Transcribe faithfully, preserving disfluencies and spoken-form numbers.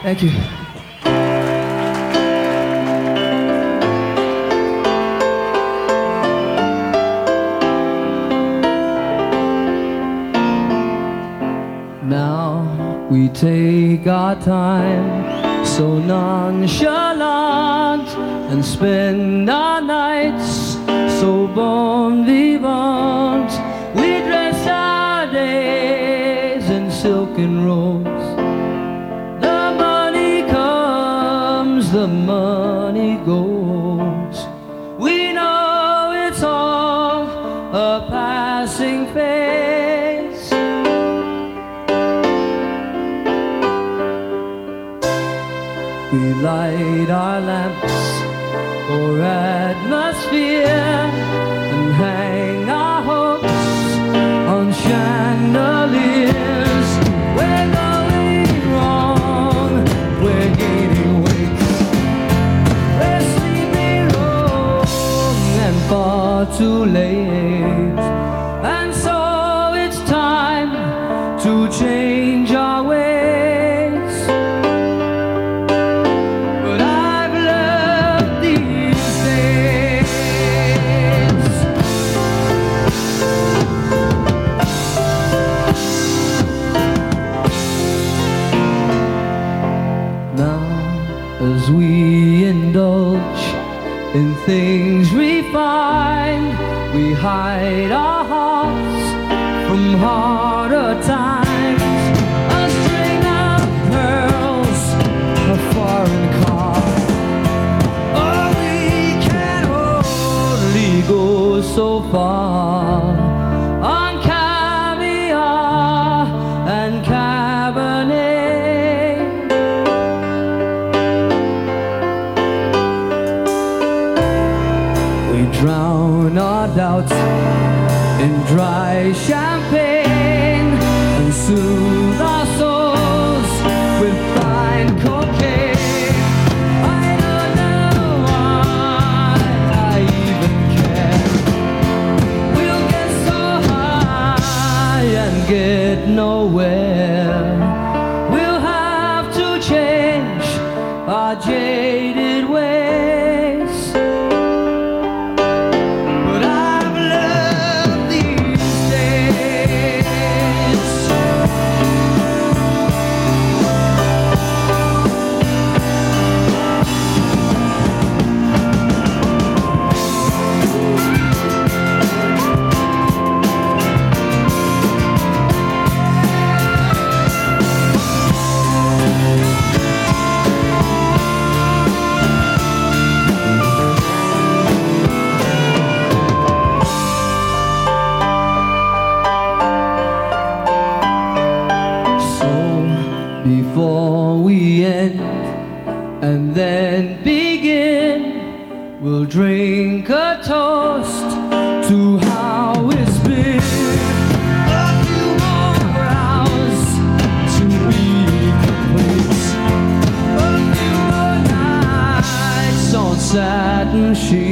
Thank you. Now we take our time so nonchalant and spend our nights so bon vivant. We dress our days in silken robes. The money comes, the money goes. We know it's all a passing phase. We light our lamps for atmosphere and hang our hopes on chandeliers. We're going wrong, we're gaining weight. We're sleeping wrong and far too late. And so it's time to change our ways. As we indulge in things refined, we hide our hearts from harder times. A string of pearls, a foreign car. Oh, we can only go so far on caviar and Cabernet. Drown our doubts in dry champagne and soothe our souls with fine cocaine. I don't know why I even care. We'll get so high and get nowhere. We'll have to change our jaded ways. Before we end and then begin, we'll drink a toast to how it's been. A few more hours to be complete. A few more nights on satin sheets.